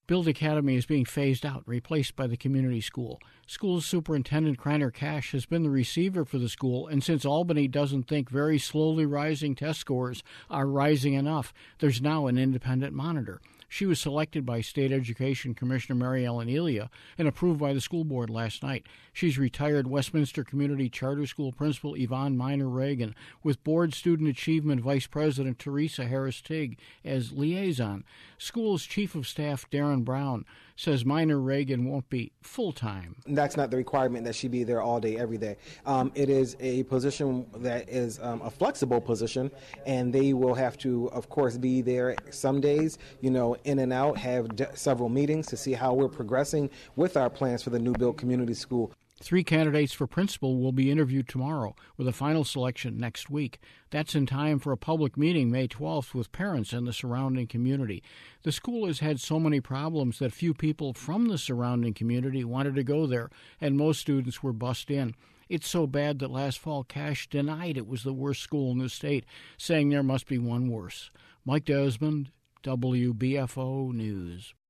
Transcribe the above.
Build Academy is being phased out, replaced by the community school. School Superintendent Kreiner Cash has been the receiver for the school, and since Albany doesn't think very slowly rising test scores are rising enough, there's now an independent monitor. She was selected by State Education Commissioner Mary Ellen Elia and approved by the school board last night. She's retired Westminster Community Charter School Principal Yvonne Miner-Reagan, with Board Student Achievement Vice President Teresa Harris-Tigg as liaison. School's Chief of Staff Darren Brown says Miner-Reagan won't be full-time. That's not the requirement that she be there all day, every day. It is a position that is a flexible position, and they will have to, of course, be there some days, in and out, have several meetings to see how we're progressing with our plans for the new built community school. 3 candidates for principal will be interviewed tomorrow, with a final selection next week. That's in time for a public meeting May 12th with parents and the surrounding community. The school has had so many problems that few people from the surrounding community wanted to go there, and most students were bussed in. It's so bad that last fall Cash denied it was the worst school in the state, saying there must be one worse. Mike Desmond, WBFO News.